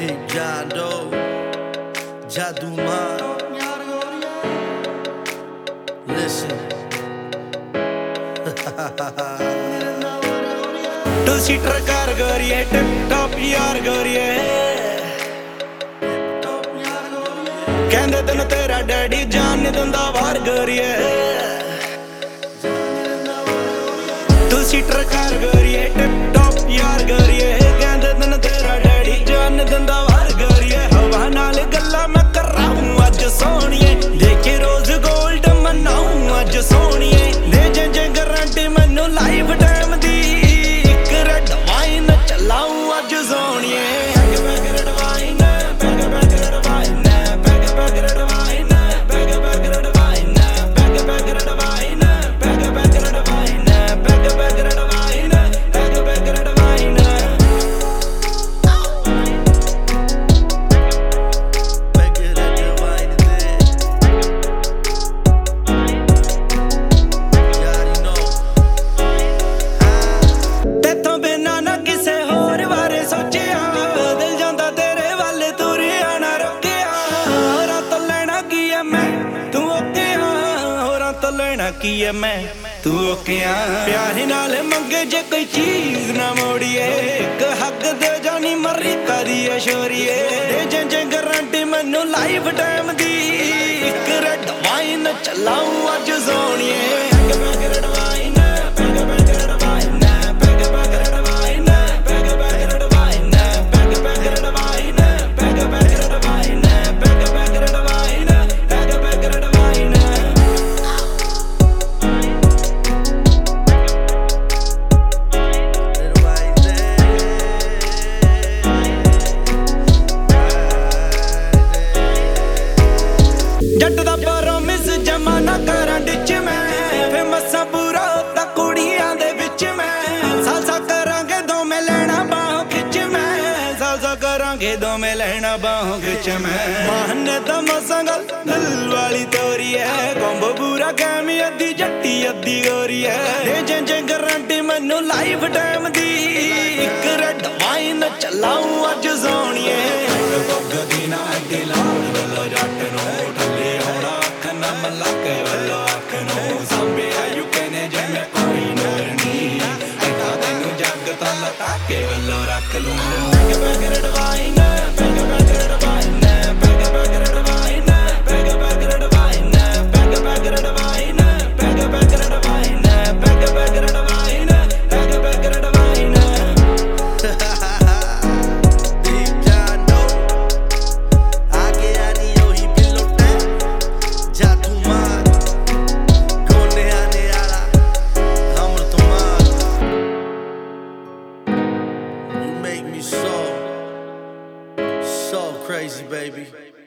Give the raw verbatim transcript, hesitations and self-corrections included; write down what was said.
Deep Jando, Jaduman. Listen. Two seater car करिए tip top यार करिए कहंदे तैनूं तेरा डैडी जान नहीं दिंदा बाहर करिए टू सीटर कार करिए टिप टॉप यार करिए कहंदे तैनूं तेरा डैडी जान नहीं दिंदा बाहर करिए हवा नाल गल्लां मैं कराऊं अज सोहणीए देखे रोज गोल्ड मनाऊं अज सोहणीए दे जे जे गारंटी मैनूं लाइफ टाइम दी इक रेड वाइन चलाऊं अज सोहणीए की है मैं तू ओके प्यार नाल मंगे जे कोई चीज ना मोड़िए एक हक दे जानी मरी करिए छोरिए दे जे जे गारंटी मैनू लाइफ टाइम दी एक रेड वाइन चलाऊं अज सोहणीए जट दा प्रॉमिस जमाना करा डिच मैं फेमस पूरा होता कुड़ियां दे विच मैं सालसा करांगे दो में लेना बाहों खिच मैं सालसा करांगे दो में लेना बाहों खिच मैं माने दा मसंगल दिल वाली तोरी है कोंबो पूरा कैमी अद्धी जट्टी अद्धी गोरी है दे जे जे गारंटी मैनू लाइफ टाइम दी इक रेड वाइन चलाऊं अज सोहणीए गदी ना अड्डी लाल वल्लो जट नो मलाके वल्लो अख नूं सांभिया यू कहने जे मैं कोई नरनी ऐना तैनूं जग तां लटाके वल्लो रख लूं peg peg red wine peg peg red wine peg peg red wine peg peg red wine peg peg red wine peg peg red wine peg peg red wine peg peg red wine Deep Jando, आगे आ रही हो ही बिलोटे Jaduman, kone aane wala amr tumar. You make me so, so crazy, baby.